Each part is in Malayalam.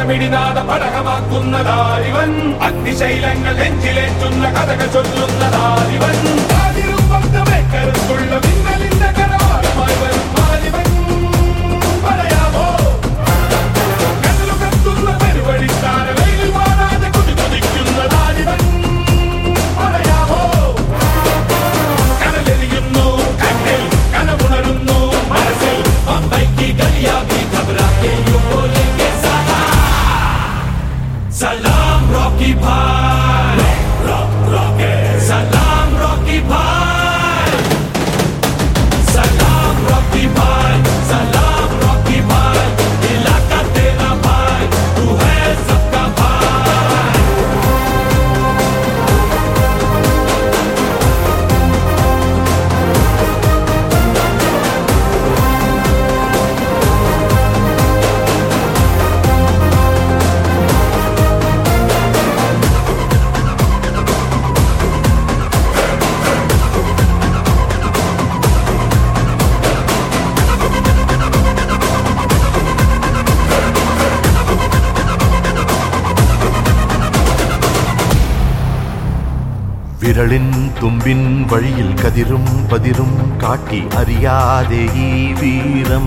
പടമിടിനാഥ പടകമാക്കുന്നതാരിവൻ അഗ്നിശൈലങ്ങൾ നെഞ്ചിലേറ്റുന്ന കഥകൾ ചൊല്ലുന്നതാരിവൻ കരുത്തുള്ള മിന്നലിന്റെ കരവാളമായി വരും മാലിവൻ പറയാമോ കടലുകത്തുന്ന പെരുവഴിത്താര വെയിൽ മാറാതെ കുതിക്കുന്നതാരിവൻ പറയാമോ കടലെറിയുന്നു കണ്ണിൽ കനവുണരുന്നു മനസ്സിൽ പമ്പയ്ക്ക് ഗലിയാബി ഘബറാക്കെ യോ ബോലെംഗെ സലാം റോക്കി ഭായ് റോക്കി സലാം റോക്കി ഭായ് सलाम रॉकी भाई इलाका तेरा भाई तू है सबका भाई വിരളിൻ തുമ്പിൻ വഴിയിൽ കതിരും പതിരും കാട്ടി അറിയാതെ ഈ വീരം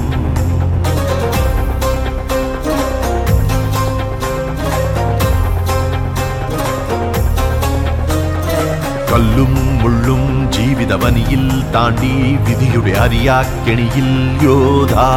കല്ലും മുള്ളും ജീവിതവനിയിൽ താണ്ടി വിധിയുടെ അറിയാക്കെണിയിൽ യോധാ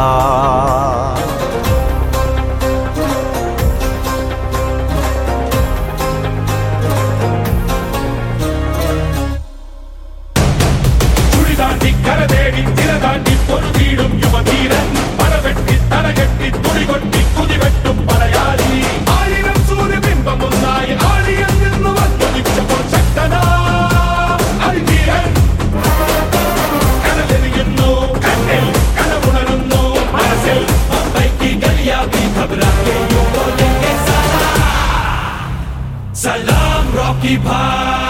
കരതേടി തിരതാണ്ടി പൊരുതീടും യുവധീരൻ പടവെട്ടി തലകെട്ടി തുടികൊട്ടി കുതിവെട്ടും പടയാളി ആയിരം സൂര്യബിംബമൊന്നായി ആളിയിൽ നിന്ന് വന്നുദിച്ചപ്പോൾ ശക്തനാ അതിധീരൻ കടലെറിയുന്നു കണ്ണിൽ കനവുണരുന്നു മനസ്സിൽ പമ്പയ്ക്ക് ഗലിയാബി ഘബറാക്കെ യോ ബോലെംഗെ സലാം റോക്കി ഭായ്